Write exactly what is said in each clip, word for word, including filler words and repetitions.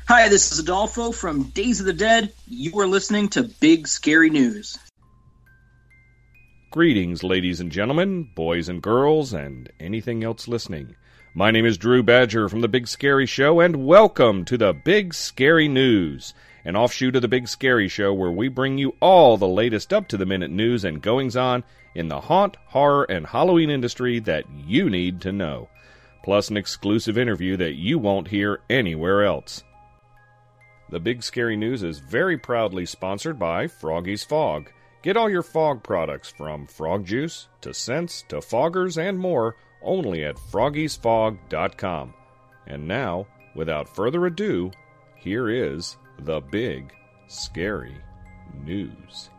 Hi, this is Adolfo from Days of the Dead. You are listening to Big Scary News. Greetings, ladies and gentlemen, boys and girls, and anything else listening. My name is Drew Badger from The Big Scary Show, and welcome to the Big Scary News, an offshoot of The Big Scary Show where we bring you all the latest up-to-the-minute news and goings-on in the haunt, horror, and Halloween industry that you need to know, plus an exclusive interview that you won't hear anywhere else. The Big Scary News is very proudly sponsored by Froggy's Fog. Get all your fog products from frog juice to scents to foggers and more only at froggies fog dot com. And now, without further ado, here is the Big Scary News.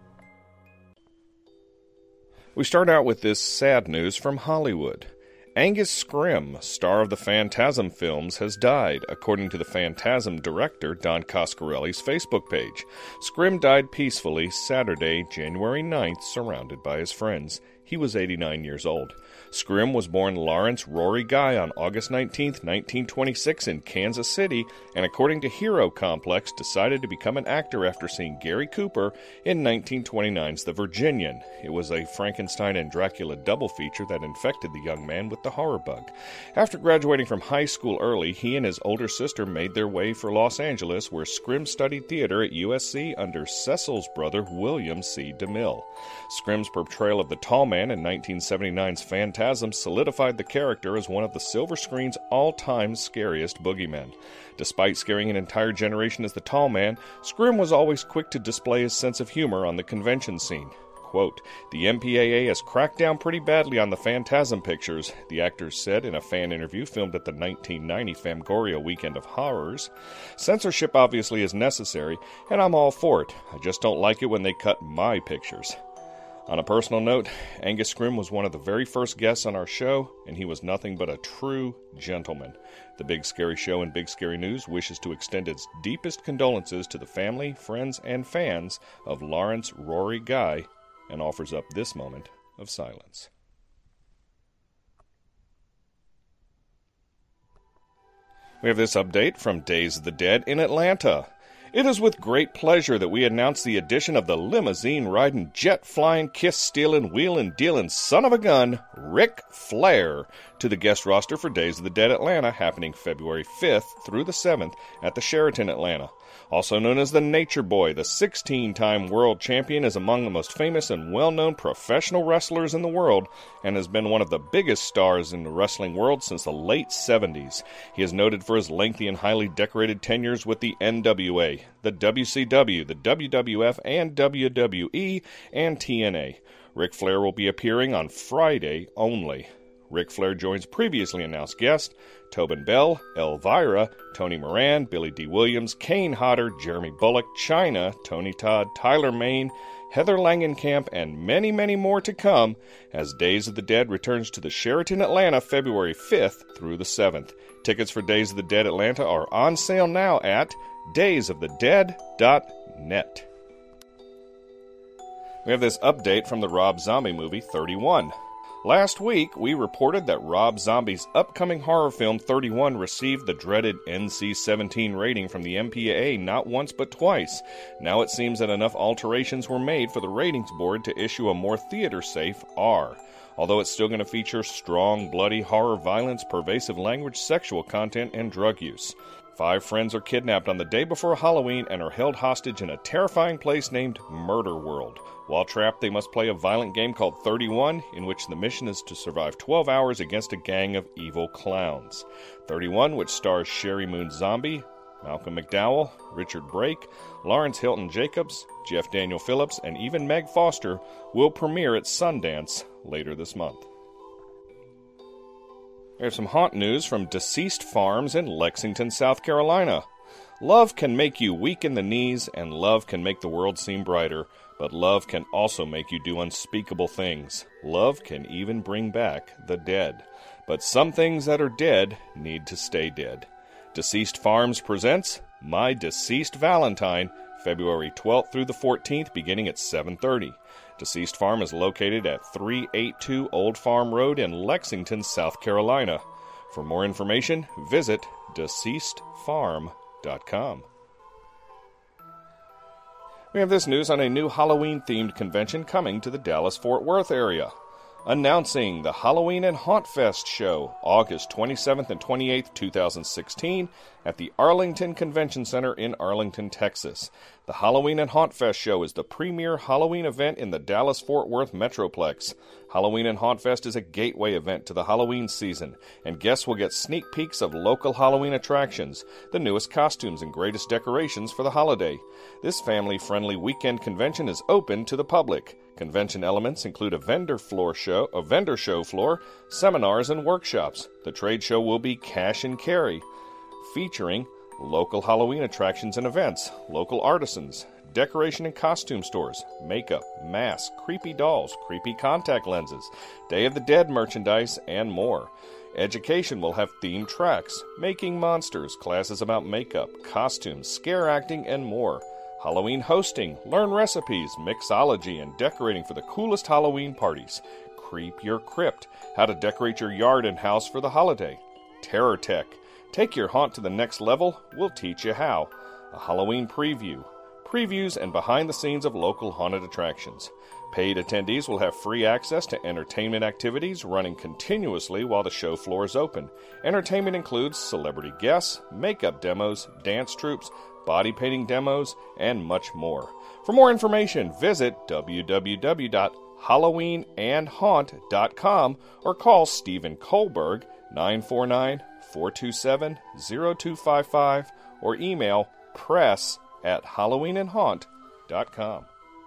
We start out with this sad news from Hollywood. Angus Scrimm, star of the Phantasm films, has died, according to the Phantasm director Don Coscarelli's Facebook page. Scrimm died peacefully Saturday, January ninth, surrounded by his friends. He was eighty-nine years old. Scrimm was born Lawrence Rory Guy on August nineteenth, nineteen twenty-six in Kansas City, and according to Hero Complex, decided to become an actor after seeing Gary Cooper in nineteen twenty-nine's The Virginian. It was a Frankenstein and Dracula double feature that infected the young man with the horror bug. After graduating from high school early, he and his older sister made their way for Los Angeles, where Scrimm studied theater at U S C under Cecil's brother William C. DeMille. Scrimm's portrayal of the Tall Man in nineteen seventy-nine's Phantasm solidified the character as one of the silver screen's all-time scariest boogeymen. Despite scaring an entire generation as the Tall Man, Scrimm was always quick to display his sense of humor on the convention scene. Quote, "The M P A A has cracked down pretty badly on the Phantasm pictures," the actor said in a fan interview filmed at the nineteen ninety Fangoria Weekend of Horrors. "Censorship obviously is necessary, and I'm all for it. I just don't like it when they cut my pictures." On a personal note, Angus Scrimm was one of the very first guests on our show, and he was nothing but a true gentleman. The Big Scary Show and Big Scary News wishes to extend its deepest condolences to the family, friends, and fans of Lawrence Rory Guy, and offers up this moment of silence. We have this update from Days of the Dead in Atlanta. It is with great pleasure that we announce the addition of the limousine-riding, jet-flying, kiss-stealing, wheeling-dealing son of a gun, Ric Flair, to the guest roster for Days of the Dead Atlanta, happening February fifth through the seventh at the Sheraton Atlanta. Also known as the Nature Boy, the sixteen-time world champion is among the most famous and well-known professional wrestlers in the world and has been one of the biggest stars in the wrestling world since the late seventies. He is noted for his lengthy and highly decorated tenures with the N W A, the W C W, the W W F, and W W E, and T N A. Ric Flair will be appearing on Friday only. Ric Flair joins previously announced guests Tobin Bell, Elvira, Tony Moran, Billy D. Williams, Kane Hodder, Jeremy Bullock, Chyna, Tony Todd, Tyler Mane, Heather Langenkamp, and many, many more to come as Days of the Dead returns to the Sheraton Atlanta February fifth through the seventh. Tickets for Days of the Dead Atlanta are on sale now at days of the dead dot net. We have this update from the Rob Zombie movie thirty-one. Last week, we reported that Rob Zombie's upcoming horror film thirty-one received the dreaded N C seventeen rating from the M P A A not once but twice. Now it seems that enough alterations were made for the ratings board to issue a more theater-safe R. Although it's still going to feature strong, bloody horror, violence, pervasive language, sexual content, and drug use. Five friends are kidnapped on the day before Halloween and are held hostage in a terrifying place named Murder World. While trapped, they must play a violent game called thirty-one, in which the mission is to survive twelve hours against a gang of evil clowns. thirty-one, which stars Sherry Moon Zombie, Malcolm McDowell, Richard Brake, Lawrence Hilton Jacobs, Jeff Daniel Phillips, and even Meg Foster, will premiere at Sundance later this month. We have some haunt news from Deceased Farms in Lexington, South Carolina. Love can make you weak in the knees, and love can make the world seem brighter, but love can also make you do unspeakable things. Love can even bring back the dead. But some things that are dead need to stay dead. Deceased Farms presents My Deceased Valentine, February twelfth through the fourteenth, beginning at seven thirty. Deceased Farm is located at three eighty-two Old Farm Road in Lexington, South Carolina. For more information, visit deceased farm dot com. We have this news on a new Halloween-themed convention coming to the Dallas-Fort Worth area. Announcing the Halloween and Haunt Fest show, August twenty-seventh and twenty-eighth, two thousand sixteen, at the Arlington Convention Center in Arlington, Texas. The Halloween and Haunt Fest show is the premier Halloween event in the Dallas-Fort Worth Metroplex. Halloween and Haunt Fest is a gateway event to the Halloween season, and guests will get sneak peeks of local Halloween attractions, the newest costumes and greatest decorations for the holiday. This family-friendly weekend convention is open to the public. Convention elements include a vendor floor show, a vendor show floor, seminars, and workshops. The trade show will be Cash and Carry, featuring local Halloween attractions and events, local artisans, decoration and costume stores, makeup, masks, creepy dolls, creepy contact lenses, Day of the Dead merchandise, and more. Education will have themed tracks, making monsters, classes about makeup, costumes, scare acting, and more. Halloween hosting, learn recipes, mixology, and decorating for the coolest Halloween parties. Creep Your Crypt, how to decorate your yard and house for the holiday. Terror Tech, take your haunt to the next level, we'll teach you how. A Halloween preview, previews and behind the scenes of local haunted attractions. Paid attendees will have free access to entertainment activities running continuously while the show floor is open. Entertainment includes celebrity guests, makeup demos, dance troupes, body painting demos, and much more. For more information, visit w w w dot halloween and haunt dot com or call Stephen Kohlberg nine four nine, four two seven, zero two five five or email press at halloween and haunt dot com.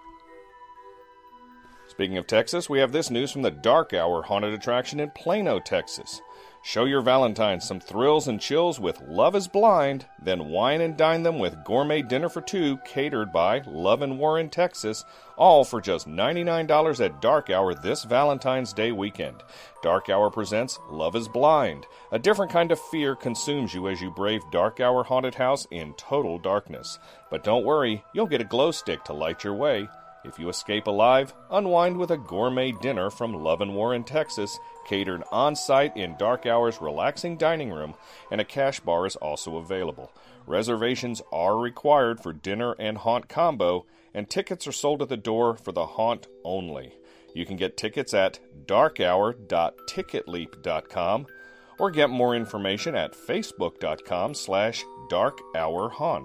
Speaking of Texas, we have this news from the Dark Hour haunted attraction in Plano, Texas. Show your Valentines some thrills and chills with Love is Blind, then wine and dine them with gourmet dinner for two catered by Love and Warren, Texas, all for just ninety-nine dollars at Dark Hour this Valentine's Day weekend. Dark Hour presents Love is Blind. A different kind of fear consumes you as you brave Dark Hour Haunted House in total darkness. But don't worry, you'll get a glow stick to light your way. If you escape alive, unwind with a gourmet dinner from Love and Warren, Texas, catered on-site in Dark Hour's relaxing dining room, and a cash bar is also available. Reservations are required for dinner and haunt combo, and tickets are sold at the door for the haunt only. You can get tickets at dark hour dot ticket leap dot com or get more information at facebook dot com slash dark hour haunt.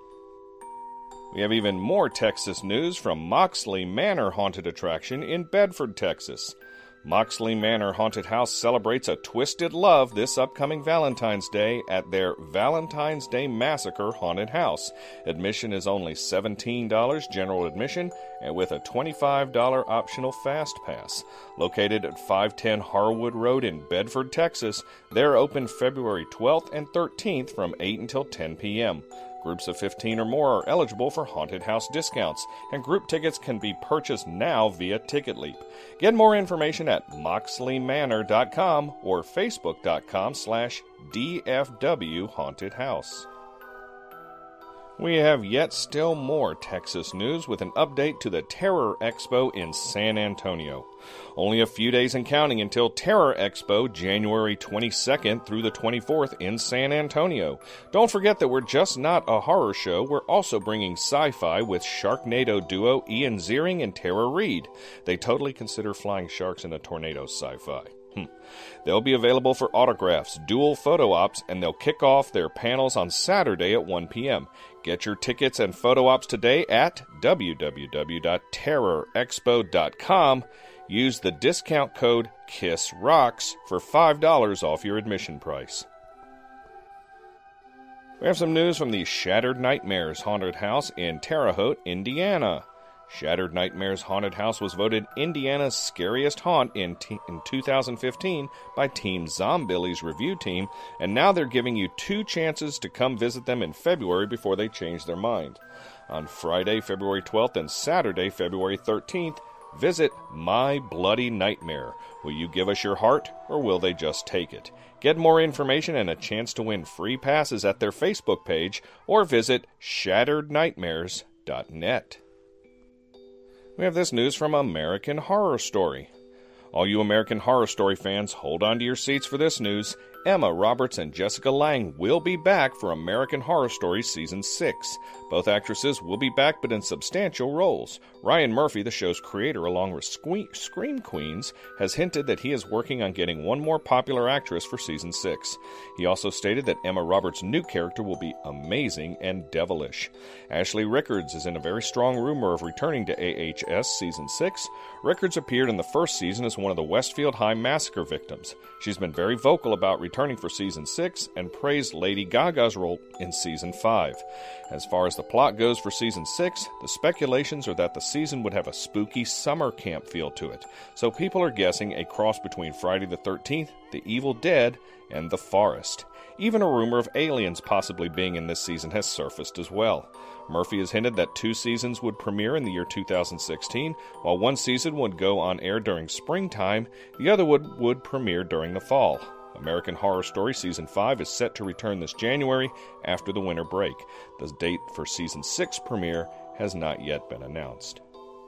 We have even more Texas news from Moxley Manor Haunted Attraction in Bedford, Texas. Moxley Manor Haunted House celebrates a twisted love this upcoming Valentine's Day at their Valentine's Day Massacre Haunted House. Admission is only seventeen dollars general admission and with a twenty-five dollars optional fast pass. Located at five ten Harwood Road in Bedford, Texas, they're open February twelfth and thirteenth from eight until ten p.m. Groups of fifteen or more are eligible for haunted house discounts, and group tickets can be purchased now via TicketLeap. Get more information at moxley manor dot com or facebook dot com slash D F W Haunted House. We have yet still more Texas news with an update to the Terror Expo in San Antonio. Only a few days and counting until Terror Expo, January twenty-second through the twenty-fourth in San Antonio. Don't forget that we're just not a horror show, we're also bringing sci-fi with Sharknado duo Ian Ziering and Tara Reid. They totally consider flying sharks in a tornado sci-fi. Hmm. They'll be available for autographs, dual photo ops, and they'll kick off their panels on Saturday at one p.m. Get your tickets and photo ops today at w w w dot terror expo dot com. Use the discount code KISSROCKS for five dollars off your admission price. We have some news from the Shattered Nightmares Haunted House in Terre Haute, Indiana. Shattered Nightmares Haunted House was voted Indiana's scariest haunt in, t- in two thousand fifteen by Team Zombilly's review team, and now they're giving you two chances to come visit them in February before they change their mind. On Friday, February twelfth and Saturday, February thirteenth, visit My Bloody Nightmare. Will you give us your heart, or will they just take it? Get more information and a chance to win free passes at their Facebook page, or visit shattered nightmares dot net. We have this news from American Horror Story. All you American Horror Story fans, hold on to your seats for this news. Emma Roberts and Jessica Lange will be back for American Horror Story Season six. Both actresses will be back, but in substantial roles. Ryan Murphy, the show's creator, along with Sque- Scream Queens, has hinted that he is working on getting one more popular actress for Season six. He also stated that Emma Roberts' new character will be amazing and devilish. Ashley Rickards is in a very strong rumor of returning to A H S Season six. Rickards appeared in the first season as one of the Westfield High Massacre victims. She's been very vocal about returning for Season six and praised Lady Gaga's role in Season five. As far as the plot goes for Season six, the speculations are that the season would have a spooky summer camp feel to it, so people are guessing a cross between Friday the thirteenth, The Evil Dead, and The Forest. Even a rumor of aliens possibly being in this season has surfaced as well. Murphy has hinted that two seasons would premiere in the year two thousand sixteen, while one season would go on air during springtime, the other would, would premiere during the fall. American Horror Story Season five is set to return this January after the winter break. The date for Season six premiere has not yet been announced.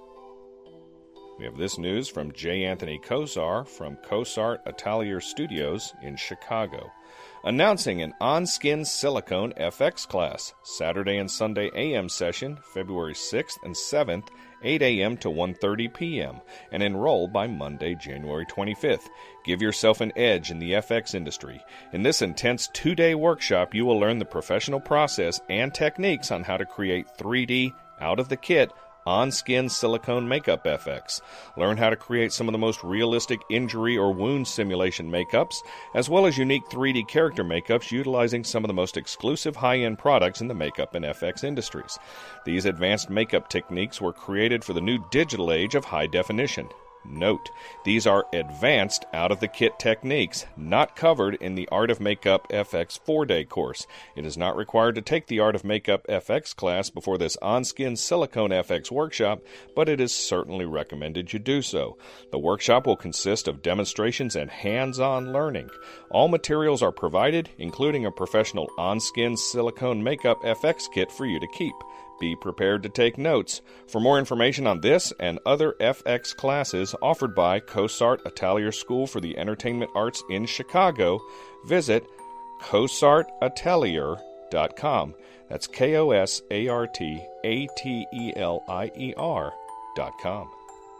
We have this news from J. Anthony Kosar from Kosart Atelier Studios in Chicago, announcing an on-skin silicone F X class, Saturday and Sunday A M session, February sixth and seventh, eight a.m. to one thirty p.m., and enroll by Monday, January twenty-fifth. Give yourself an edge in the F X industry. In this intense two-day workshop, you will learn the professional process and techniques on how to create three D, out-of-the-kit, on-skin silicone makeup F X. Learn how to create some of the most realistic injury or wound simulation makeups, as well as unique three D character makeups utilizing some of the most exclusive high-end products in the makeup and F X industries. These advanced makeup techniques were created for the new digital age of high definition. Note, these are advanced out-of-the-kit techniques, not covered in the Art of Makeup F X four-day course. It is not required to take the Art of Makeup F X class before this on-skin silicone F X workshop, but it is certainly recommended you do so. The workshop will consist of demonstrations and hands-on learning. All materials are provided, including a professional on-skin silicone makeup F X kit for you to keep. Be prepared to take notes. For more information on this and other F X classes offered by Kosart Atelier School for the Entertainment Arts in Chicago, visit kosart atelier dot com. That's K O S A R T A T E L I E R dot com.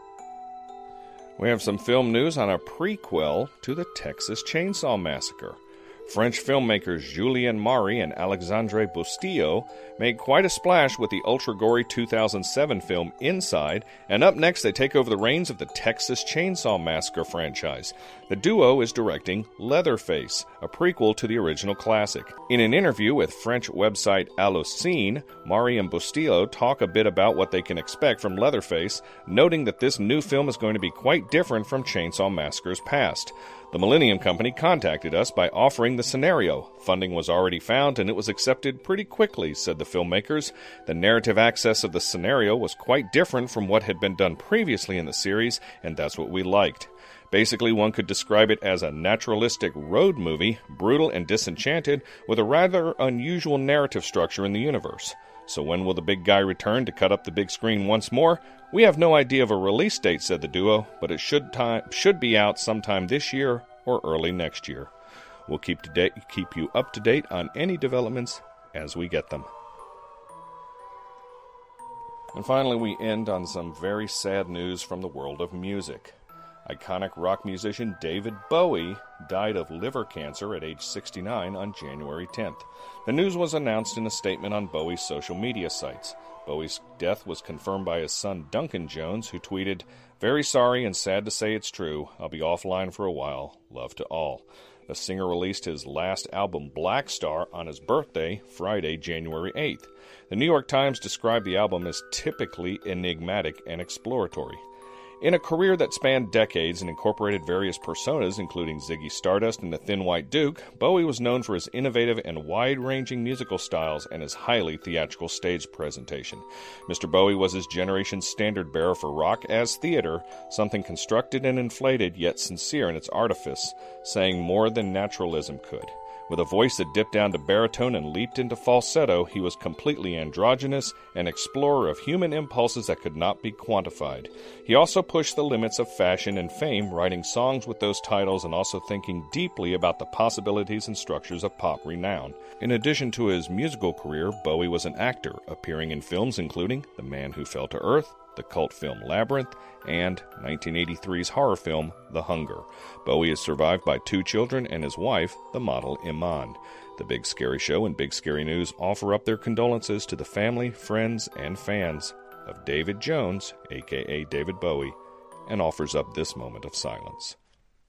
We have some film news on a prequel to the Texas Chainsaw Massacre. French filmmakers Julien Maury and Alexandre Bustillo made quite a splash with the ultra-gory two thousand seven film Inside, and up next they take over the reins of the Texas Chainsaw Massacre franchise. The duo is directing Leatherface, a prequel to the original classic. In an interview with French website Allociné, Maury and Bustillo talk a bit about what they can expect from Leatherface, noting that this new film is going to be quite different from Chainsaw Massacre's past. The Millennium Company contacted us by offering the scenario. Funding was already found, and it was accepted pretty quickly, said the filmmakers. The narrative access of the scenario was quite different from what had been done previously in the series, and that's what we liked. Basically, one could describe it as a naturalistic road movie, brutal and disenchanted, with a rather unusual narrative structure in the universe. So when will the big guy return to cut up the big screen once more? We have no idea of a release date, said the duo, but it should time, should be out sometime this year or early next year. We'll keep, to date, keep you up to date on any developments as we get them. And finally, we end on some very sad news from the world of music. Iconic rock musician David Bowie died of liver cancer at age sixty-nine on January tenth. The news was announced in a statement on Bowie's social media sites. Bowie's death was confirmed by his son Duncan Jones, who tweeted, "Very sorry and sad to say it's true. I'll be offline for a while. Love to all." The singer released his last album, Black Star, on his birthday, Friday, January eighth. The New York Times described the album as typically enigmatic and exploratory. In a career that spanned decades and incorporated various personas, including Ziggy Stardust and the Thin White Duke, Bowie was known for his innovative and wide-ranging musical styles and his highly theatrical stage presentation. Mister Bowie was his generation's standard-bearer for rock as theater, something constructed and inflated yet sincere in its artifice, saying more than naturalism could. With a voice that dipped down to baritone and leaped into falsetto, he was completely androgynous, an explorer of human impulses that could not be quantified. He also pushed the limits of fashion and fame, writing songs with those titles and also thinking deeply about the possibilities and structures of pop renown. In addition to his musical career, Bowie was an actor, appearing in films including The Man Who Fell to Earth, the cult film Labyrinth, and nineteen eighty-three's horror film The Hunger. Bowie is survived by two children and his wife, the model Iman. The Big Scary Show and Big Scary News offer up their condolences to the family, friends, and fans of David Jones, aka David Bowie, and offers up this moment of silence.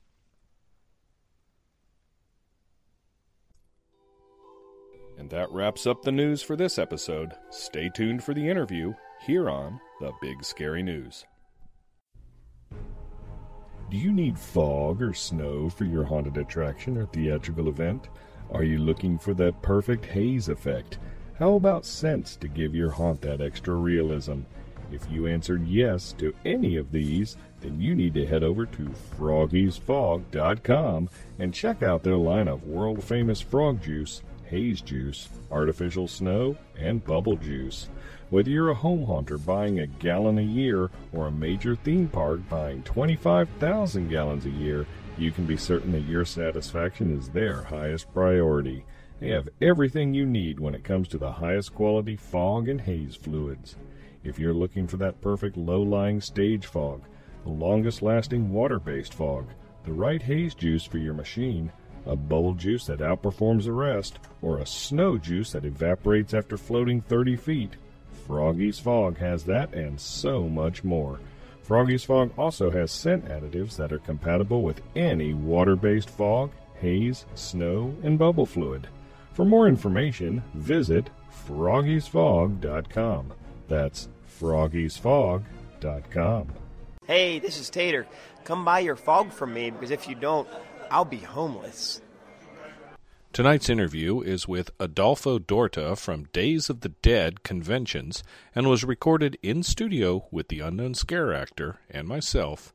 And that wraps up the news for this episode. Stay tuned for the interview here on The Big Scary News. Do you need fog or snow for your haunted attraction or theatrical event? Are you looking for that perfect haze effect? How about scents to give your haunt that extra realism? If you answered yes to any of these, then you need to head over to froggies fog dot com and check out their line of world-famous frog juice, haze juice, artificial snow, and bubble juice. Whether you're a home haunter buying a gallon a year or a major theme park buying twenty-five thousand gallons a year, you can be certain that your satisfaction is their highest priority. They have everything you need when it comes to the highest quality fog and haze fluids. If you're looking for that perfect low-lying stage fog, the longest-lasting water-based fog, the right haze juice for your machine, a bubble juice that outperforms the rest, or a snow juice that evaporates after floating thirty feet, Froggy's Fog has that and so much more. Froggy's Fog also has scent additives that are compatible with any water-based fog, haze, snow, and bubble fluid. For more information, visit froggies fog dot com. That's froggies fog dot com. Hey, this is Tater. Come buy your fog from me, because if you don't, I'll be homeless. Tonight's interview is with Adolfo Dorta from Days of the Dead Conventions and was recorded in studio with the Unknown Scare Actor and myself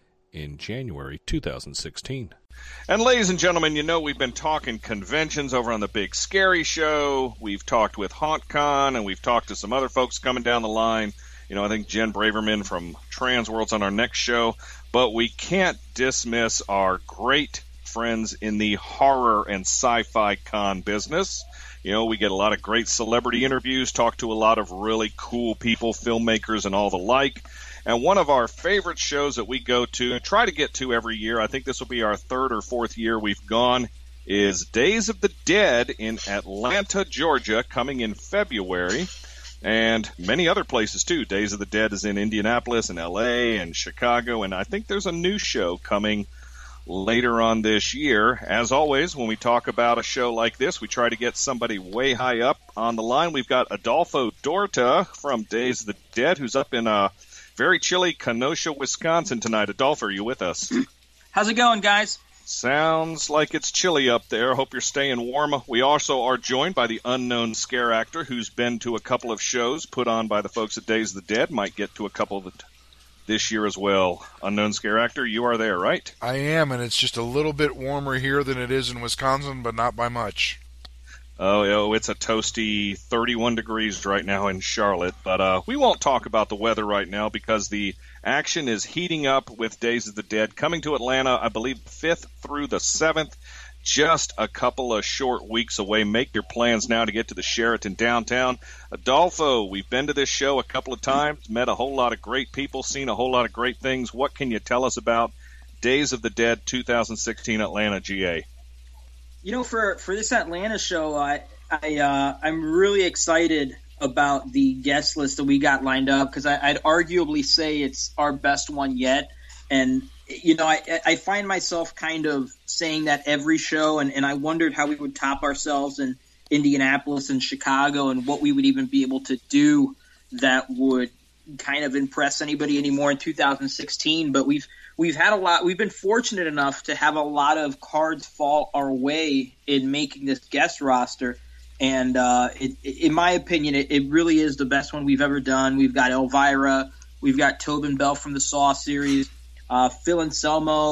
in January two thousand sixteen. And ladies and gentlemen, you know we've been talking conventions over on the Big Scary Show. We've talked with HauntCon, and we've talked to some other folks coming down the line. You know, I think Jen Braverman from Transworld's on our next show. But we can't dismiss our great friends in the horror and sci-fi con business. You know, we get a lot of great celebrity interviews, talk to a lot of really cool people, filmmakers, and all the like. And one of our favorite shows that we go to and try to get to every year, I think this will be our third or fourth year we've gone, is Days of the Dead in Atlanta, Georgia, coming in February. And many other places, too. Days of the Dead is in Indianapolis and L A and Chicago. And I think there's a new show coming later on this year. As always, when we talk about a show like this, we try to get somebody way high up on the line. We've got Adolfo Dorta from Days of the Dead, who's up in a very chilly Kenosha, Wisconsin tonight. Adolfo, are you with us? How's it going, guys? Sounds like it's chilly up there. Hope you're staying warm. We also are joined by the Unknown Scare Actor, who's been to a couple of shows put on by the folks at Days of the Dead. Might get to a couple of it this year as well. Unknown Scare Actor, you are there, right? I am, and it's just a little bit warmer here than it is in Wisconsin, but not by much. Oh, oh it's a toasty thirty-one degrees right now in Charlotte, but uh, we won't talk about the weather right now because the action is heating up with Days of the Dead coming to Atlanta, I believe, fifth through the seventh. Just a couple of short weeks away. Make your plans now to get to the Sheraton downtown. Adolfo, we've been to this show a couple of times, met a whole lot of great people, seen a whole lot of great things. What can you tell us about Days of the Dead twenty sixteen Atlanta, G A? You know, for, for this Atlanta show, I, I, uh, I'm really excited about the guest list that we got lined up because I'd arguably say it's our best one yet. And, you know, I, I find myself kind of saying that every show, and, and I wondered how we would top ourselves in Indianapolis and Chicago and what we would even be able to do that would kind of impress anybody anymore in two thousand sixteen. But we've we've had a lot. We've been fortunate enough to have a lot of cards fall our way in making this guest roster. And uh, it, in my opinion, it, it really is the best one we've ever done. We've got Elvira. We've got Tobin Bell from the Saw series. Uh, Phil Anselmo,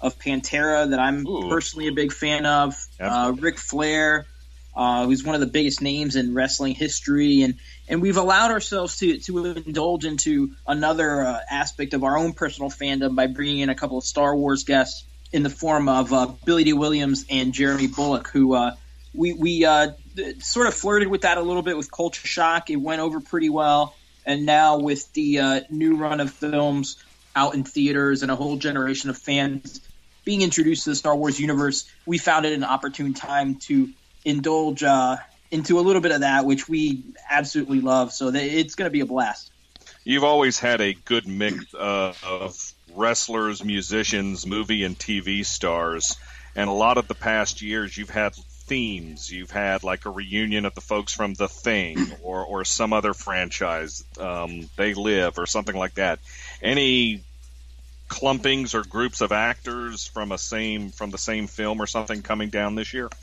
of Pantera that I'm Ooh. personally a big fan of. Uh, Ric Flair, uh, who's one of the biggest names in wrestling history, and and we've allowed ourselves to to indulge into another uh, aspect of our own personal fandom by bringing in a couple of Star Wars guests in the form of uh, Billy Dee Williams and Jeremy Bulloch, who uh, we we uh, sort of flirted with that a little bit with Culture Shock. It went over pretty well, and now with the uh, new run of films out in theaters and a whole generation of fans being introduced to the Star Wars universe, we found it an opportune time to indulge uh, into a little bit of that, which we absolutely love. So they, it's going to be a blast. You've always had a good mix uh, of wrestlers, musicians, movie and T V stars, and a lot of the past years you've had themes. You've had like a reunion of the folks from The Thing or, or some other franchise, um, They Live or something like that. Any clumpings or groups of actors from a same from the same film or something coming down this year?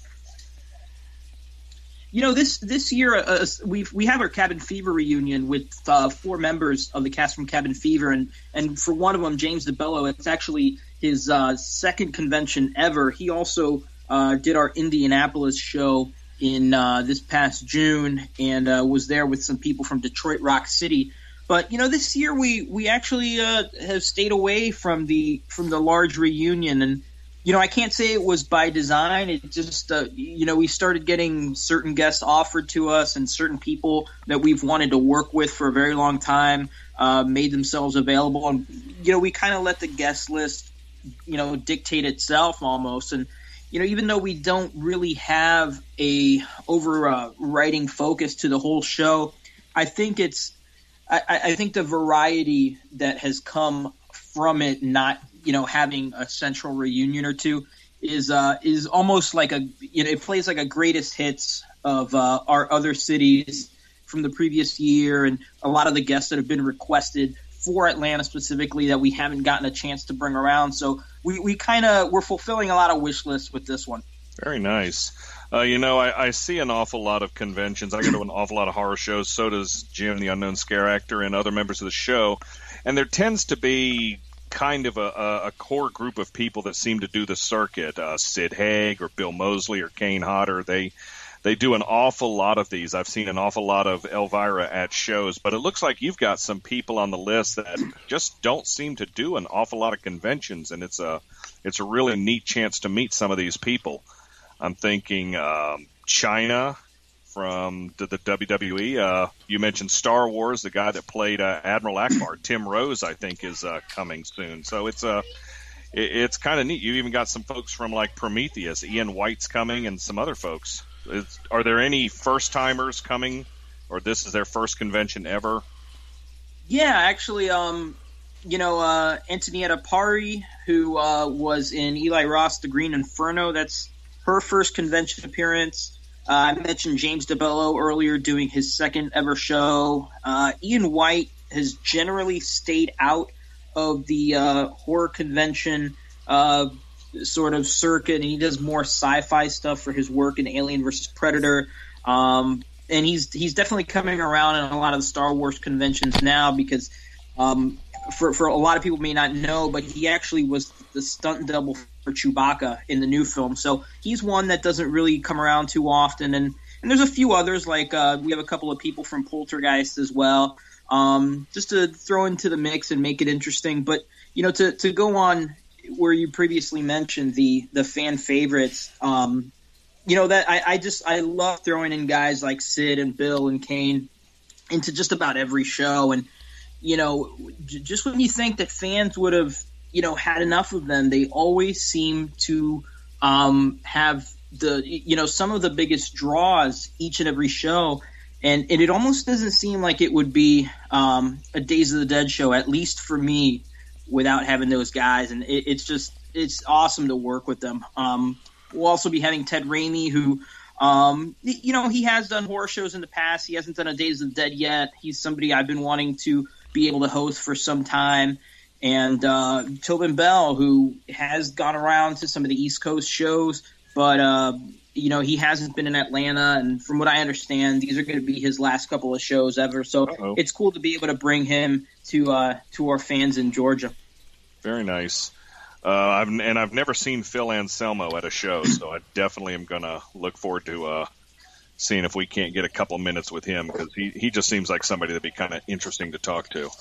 You know, this this year uh, we we have our Cabin Fever reunion with uh, four members of the cast from Cabin Fever, and and for one of them, James DeBello, it's actually his uh, second convention ever. He also uh, did our Indianapolis show in uh, this past June, and uh, was there with some people from Detroit Rock City. But you know, this year we we actually uh, have stayed away from the from the large reunion, and you know, I can't say it was by design. It just, uh, you know, we started getting certain guests offered to us, and certain people that we've wanted to work with for a very long time uh, made themselves available. And, you know, we kind of let the guest list, you know, dictate itself almost. And, you know, even though we don't really have a overriding uh, focus to the whole show, I think it's, I, I think the variety that has come from it not, you know, having a central reunion or two is uh, is almost like a, you know, it plays like a greatest hits of uh, our other cities from the previous year, and a lot of the guests that have been requested for Atlanta specifically that we haven't gotten a chance to bring around. So we, we kind of, we're fulfilling a lot of wish lists with this one. Very nice. Uh, you know, I, I see an awful lot of conventions. I go to an awful lot of horror shows. So does Jim, the Unknown Scare Actor, and other members of the show. And there tends to be kind of a, a core group of people that seem to do the circuit. Uh, Sid Haig or Bill Moseley or Kane Hodder. They they do an awful lot of these. I've seen an awful lot of Elvira at shows. But it looks like you've got some people on the list that just don't seem to do an awful lot of conventions. And it's a, it's a really neat chance to meet some of these people. I'm thinking um, China from the, the W W E. Uh, you mentioned Star Wars. The guy that played uh, Admiral Akbar, Tim Rose, I think, is uh, coming soon. So it's uh, it, it's kind of neat. You even got some folks from like Prometheus. Ian White's coming, and some other folks. Is, are there any first-timers coming, or this is their first convention ever? Yeah, actually, um, you know, uh, Antonietta Pari, who uh, was in Eli Roth, The Green Inferno, that's her first convention appearance. Uh, I mentioned James DeBello earlier doing his second ever show. Uh, Ian White has generally stayed out of the uh, horror convention uh, sort of circuit, and he does more sci-fi stuff for his work in Alien versus Predator. Um, and he's he's definitely coming around in a lot of the Star Wars conventions now because um, for, for a lot of people may not know, but he actually was the stunt double for Chewbacca in the new film. So he's one that doesn't really come around too often. And, and there's a few others, like uh, we have a couple of people from Poltergeist as well, um, just to throw into the mix and make it interesting. But, you know, to, to go on where you previously mentioned the, the fan favorites, um, you know, that I, I just I love throwing in guys like Sid and Bill and Kane into just about every show. And, you know, j- just when you think that fans would have, you know, had enough of them, they always seem to um, have the, you know, some of the biggest draws each and every show. And, and it almost doesn't seem like it would be um, a Days of the Dead show, at least for me, without having those guys. And it, it's just, it's awesome to work with them. Um, we'll also be having Ted Raimi, who, um, you know, he has done horror shows in the past. He hasn't done a Days of the Dead yet. He's somebody I've been wanting to be able to host for some time. And uh, Tobin Bell, who has gone around to some of the East Coast shows, but, uh, you know, he hasn't been in Atlanta. And from what I understand, these are going to be his last couple of shows ever. So Uh-oh. It's cool to be able to bring him to uh, to our fans in Georgia. Very nice. Uh, I've, and I've never seen Phil Anselmo at a show, so I definitely am going to look forward to uh, seeing if we can't get a couple minutes with him, because he, he just seems like somebody that'd be kind of interesting to talk to.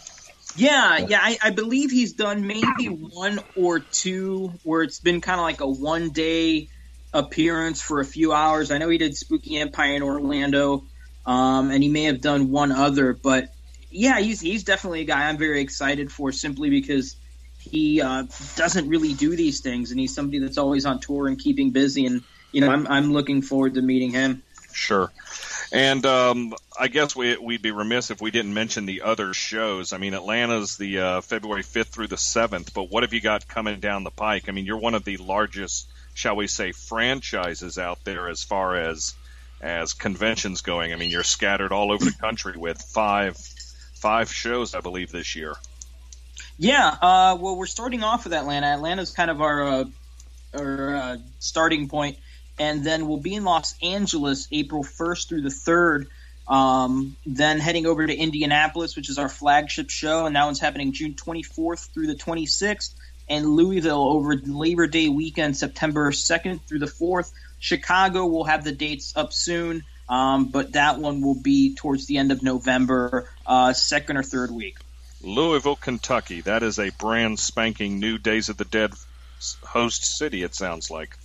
Yeah, yeah, I, I believe he's done maybe one or two where it's been kind of like a one-day appearance for a few hours. I know he did Spooky Empire in Orlando, um, and he may have done one other, but yeah, he's he's definitely a guy I'm very excited for, simply because he uh, doesn't really do these things, and he's somebody that's always on tour and keeping busy, and you know, I'm I'm looking forward to meeting him. Sure. And um, I guess we, we'd be remiss if we didn't mention the other shows. I mean, Atlanta's the uh, February fifth through the seventh, but what have you got coming down the pike? I mean, you're one of the largest, shall we say, franchises out there as far as as conventions going. I mean, you're scattered all over the country with five five shows, I believe, this year. Yeah, uh, well, we're starting off with Atlanta. Atlanta's kind of our uh, our uh, starting point, and then we'll be in Los Angeles April first through the third. Um, then heading over to Indianapolis, which is our flagship show, and that one's happening June twenty-fourth through the twenty-sixth, and Louisville over Labor Day weekend, September second through the fourth. Chicago will have the dates up soon, um, but that one will be towards the end of November, uh, second or third week. Louisville, Kentucky. That is a brand spanking new Days of the Dead host city, it sounds like.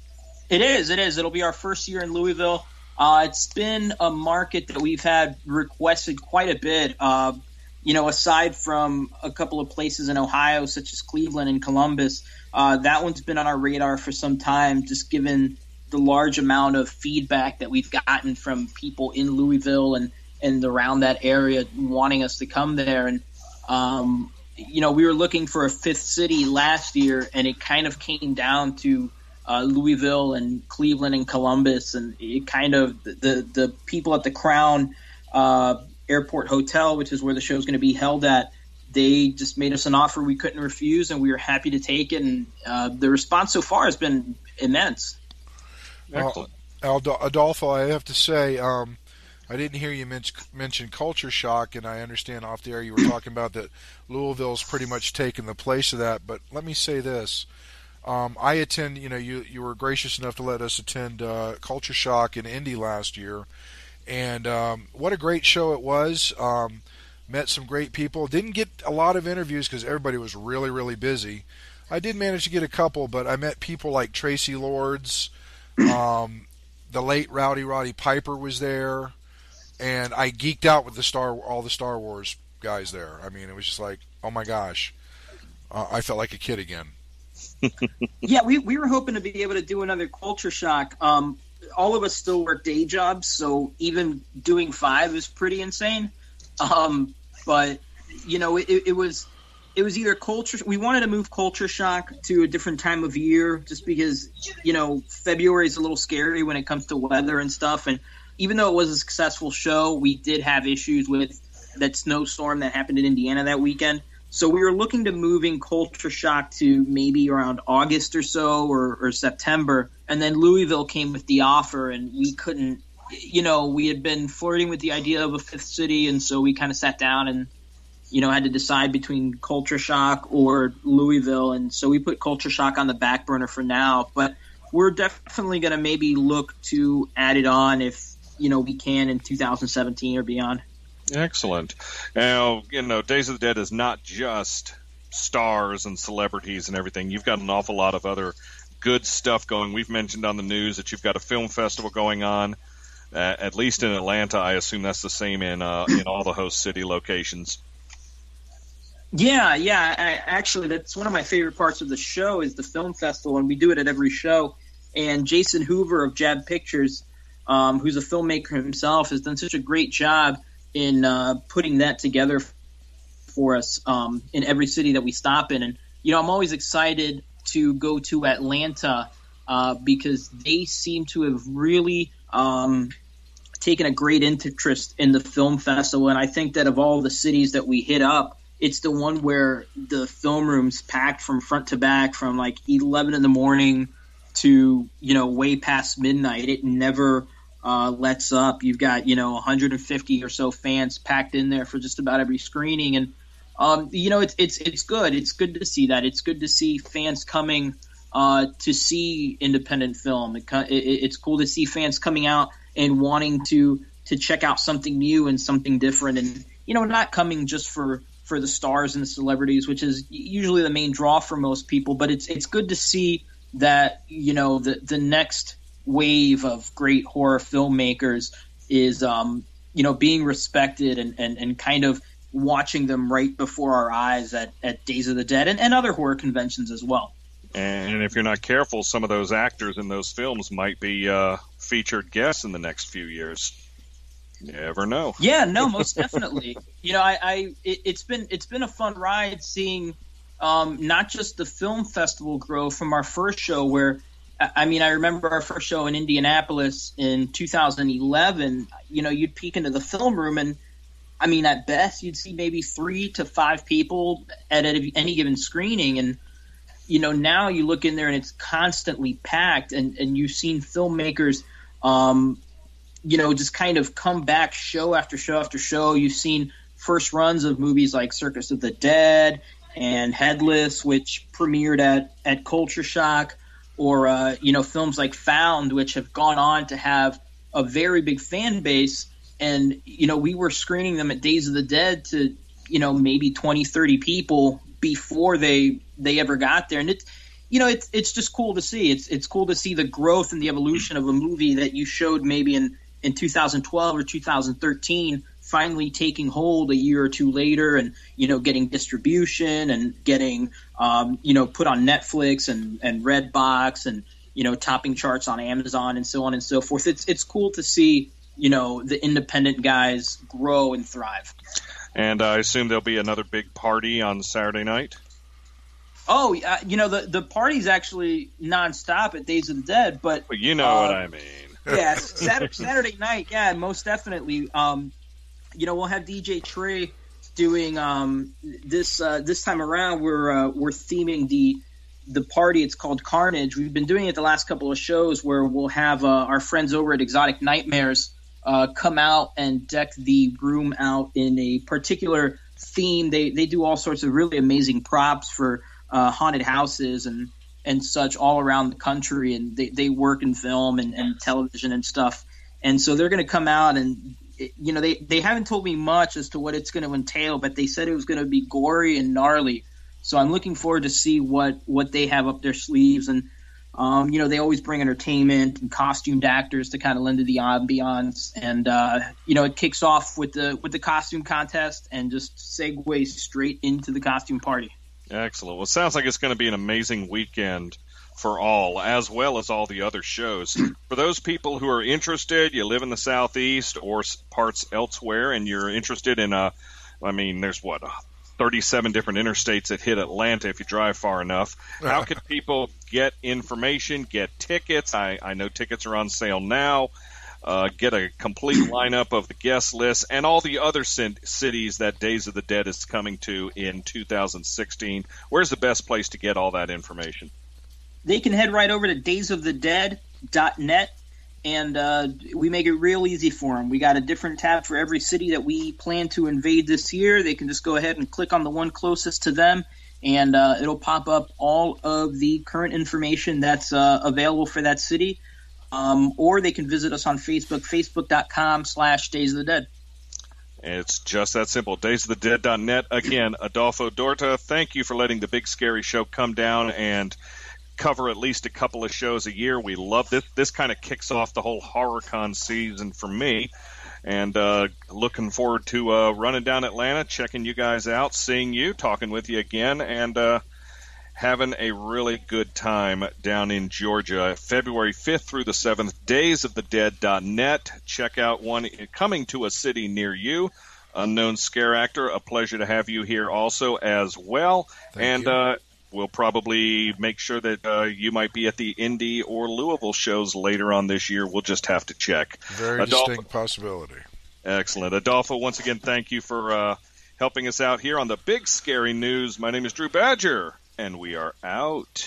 It is. It is. It'll be our first year in Louisville. Uh, it's been a market that we've had requested quite a bit. Uh, you know, aside from a couple of places in Ohio, such as Cleveland and Columbus, uh, that one's been on our radar for some time, just given the large amount of feedback that we've gotten from people in Louisville and, and around that area wanting us to come there. And, um, you know, we were looking for a fifth city last year, and it kind of came down to uh, Louisville and Cleveland and Columbus. And it kind of the, the people at the Crown uh, Airport Hotel, which is where the show is going to be held at, they just made us an offer we couldn't refuse, and we were happy to take it. And uh, the response so far has been immense. Excellent. Uh, Adolfo, I have to say, um, I didn't hear you men- mention Culture Shock, and I understand off the air you were talking about that Louisville's pretty much taken the place of that. But let me say this. Um, I attend, you know, you, you were gracious enough to let us attend uh, Culture Shock in Indy last year. And um, what a great show it was. Um, met some great people. Didn't get a lot of interviews because everybody was really, really busy. I did manage to get a couple, but I met people like Tracy Lords. Um, the late Rowdy Roddy Piper was there. And I geeked out with the Star, all the Star Wars guys there. I mean, it was just like, oh my gosh. Uh, I felt like a kid again. Yeah, we, we were hoping to be able to do another Culture Shock. Um, all of us still work day jobs, so even doing five is pretty insane. Um, but you know, it, it was it was either culture. We wanted to move Culture Shock to a different time of year, just because you know February is a little scary when it comes to weather and stuff. And even though it was a successful show, we did have issues with that snowstorm that happened in Indiana that weekend. So we were looking to moving Culture Shock to maybe around August or so, or, or September. And then Louisville came with the offer, and we couldn't, you know, we had been flirting with the idea of a fifth city. And so we kind of sat down and, you know, had to decide between Culture Shock or Louisville. And so we put Culture Shock on the back burner for now. But we're definitely going to maybe look to add it on if, you know, we can in two thousand seventeen or beyond. Excellent. Now, you know, Days of the Dead is not just stars and celebrities and everything. You've got an awful lot of other good stuff going. We've mentioned on the news that you've got a film festival going on, uh, at least in Atlanta. I assume that's the same in uh, in all the host city locations. Yeah, yeah. I, actually, that's one of my favorite parts of the show is the film festival, and we do it at every show. And Jason Hoover of Jab Pictures, um, who's a filmmaker himself, has done such a great job in uh, putting that together for us um, in every city that we stop in. And, you know, I'm always excited to go to Atlanta uh, because they seem to have really um, taken a great interest in the film festival. And I think that of all the cities that we hit up, it's the one where the film room's packed from front to back from like eleven in the morning to, you know, way past midnight. It never Uh, lets up. You've got, you know, one hundred fifty or so fans packed in there for just about every screening. And um, you know, it's it's it's good. It's good to see that. It's good to see fans coming uh, to see independent film. It, it, it's cool to see fans coming out and wanting to to check out something new and something different, and you know, not coming just for, for the stars and the celebrities, which is usually the main draw for most people. But it's it's good to see that, you know, the the next wave of great horror filmmakers is um, you know, being respected and, and, and kind of watching them right before our eyes at, at Days of the Dead and, and other horror conventions as well. And if you're not careful, some of those actors in those films might be uh, featured guests in the next few years. You never know. Yeah, no, most definitely. You know, I, I it, it's been it's been a fun ride seeing um, not just the film festival grow from our first show where, I mean, I remember our first show in Indianapolis in two thousand eleven. You know, you'd peek into the film room and, I mean, at best, you'd see maybe three to five people at any given screening. And, you know, now you look in there and it's constantly packed, and, and you've seen filmmakers, um, you know, just kind of come back show after show after show. You've seen first runs of movies like Circus of the Dead and Headless, which premiered at, at Culture Shock, or, uh, you know, films like Found, which have gone on to have a very big fan base. And, you know, we were screening them at Days of the Dead to, you know, maybe twenty, thirty people before they they ever got there. And it's, you know, it's it's just cool to see. It's it's cool to see the growth and the evolution of a movie that you showed maybe in, in two thousand twelve or two thousand thirteen finally taking hold a year or two later and, you know, getting distribution and getting, um, you know, put on Netflix and, and Redbox and, you know, topping charts on Amazon and so on and so forth. It's it's cool to see, you know, the independent guys grow and thrive. And I assume there'll be another big party on Saturday night? Oh, uh, you know, the, the party's actually nonstop at Days of the Dead, but... Well, you know uh, what I mean. Yeah, Saturday, Saturday night, yeah, most definitely. Um, you know, we'll have D J Trey doing um, this uh, this time around. We're uh, we're theming the the party. It's called Carnage. We've been doing it the last couple of shows where we'll have uh, our friends over at Exotic Nightmares uh, come out and deck the room out in a particular theme. They they do all sorts of really amazing props for uh, haunted houses and. and such all around the country, and they, they work in film and, and television and stuff. And so they're going to come out and, you know, they, they haven't told me much as to what it's going to entail, but they said it was going to be gory and gnarly. So I'm looking forward to see what, what they have up their sleeves. And, um, you know, they always bring entertainment and costumed actors to kind of lend to the ambiance. And, uh, you know, it kicks off with the, with the costume contest and just segues straight into the costume party. Excellent. Well, it sounds like it's going to be an amazing weekend for all, as well as all the other shows. For those people who are interested, you live in the Southeast or parts elsewhere, and you're interested in, uh, I mean, there's what, thirty-seven different interstates that hit Atlanta if you drive far enough. How can people get information, get tickets? I, I know tickets are on sale now. Uh, get a complete lineup of the guest list and all the other c- cities that Days of the Dead is coming to in two thousand sixteen. Where's the best place to get all that information? They can head right over to days of the dead dot net, and uh, we make it real easy for them. We got a different tab for every city that we plan to invade this year. They can just go ahead and click on the one closest to them, and uh, it'll pop up all of the current information that's uh, available for that city. Um, or they can visit us on Facebook, facebook.com slash Days of the Dead. It's just that simple, days of the dead dot net. Again, Adolfo Dorta, thank you for letting the Big Scary Show come down and cover at least a couple of shows a year. We love this. This kind of kicks off the whole HorrorCon season for me. And uh, looking forward to uh, running down Atlanta, checking you guys out, seeing you, talking with you again, and uh, having a really good time down in Georgia, February fifth through the seventh, days of the dead dot net. Check out one coming to a city near you. Unknown Scare Actor, a pleasure to have you here also as well. Thank and you. Uh, we'll probably make sure that uh, you might be at the Indy or Louisville shows later on this year. We'll just have to check. Very Adolfo, distinct possibility. Excellent. Adolfo, once again, thank you for uh, helping us out here on the Big Scary News. My name is Drew Badger. And we are out.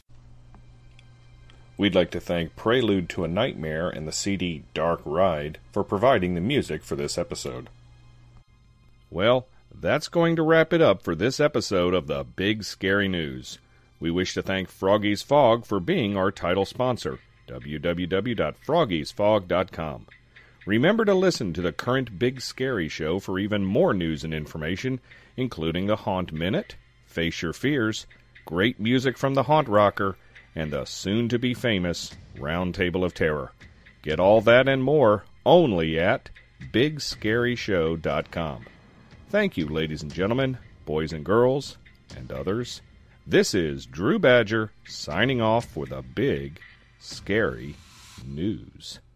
We'd like to thank Prelude to a Nightmare and the C D Dark Ride for providing the music for this episode. Well, That's going to wrap it up for this episode of the Big Scary News. We wish to thank Froggy's Fog for being our title sponsor, w w w dot froggies fog dot com. Remember to listen to the current Big Scary Show for even more news and information, including the Haunt Minute, Face Your Fears, great music from the Haunt Rocker, and the soon-to-be-famous Round Table of Terror. Get all that and more only at big scary show dot com. Thank you, ladies and gentlemen, boys and girls, and others. This is Drew Badger signing off for the Big Scary News.